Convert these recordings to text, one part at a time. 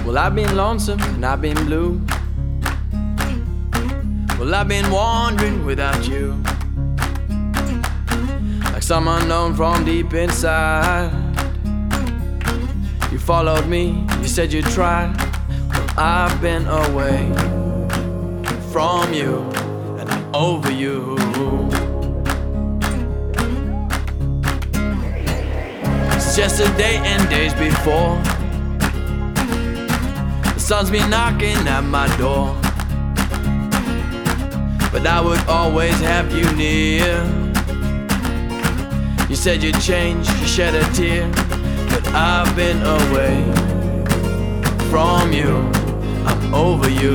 Well, I've been lonesome and I've been blue. Well, I've been wandering without you, like some unknown from deep inside. You followed me, you said you'd try. Well, I've been away from you, and I'm over you. It's yesterday and days before. The sun's been knocking at my door, but I would always have you near. You said you'd change, you shed a tear, but I've been away from you, I'm over you.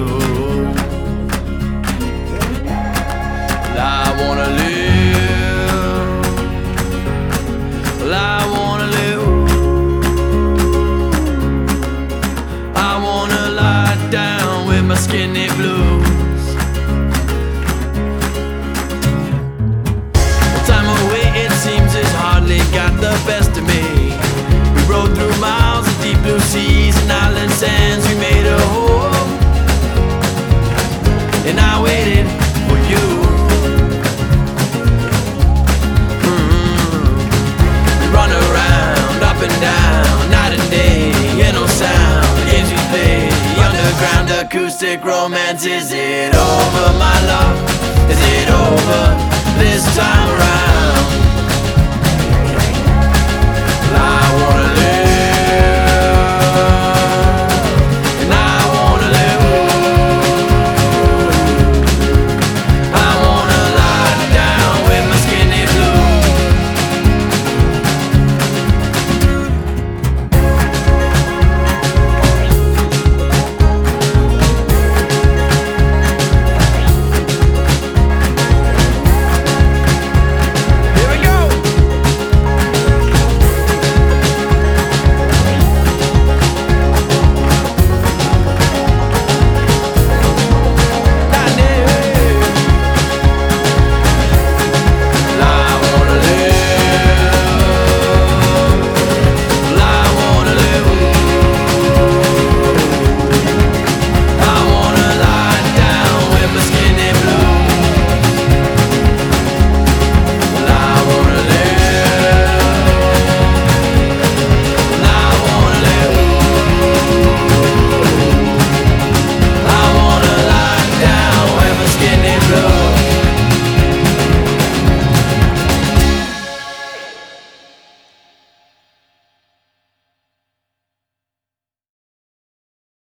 Well, I wanna live, well, I wanna live, I wanna lie down with my skinny blues. The time away, it seems, has hardly got the best of me. We rode through miles of deep blue seas and island sands. We made a home, and I waited for you. We run around, up and down, night and day, hear no sound. The games we play, the underground acoustic romance is it.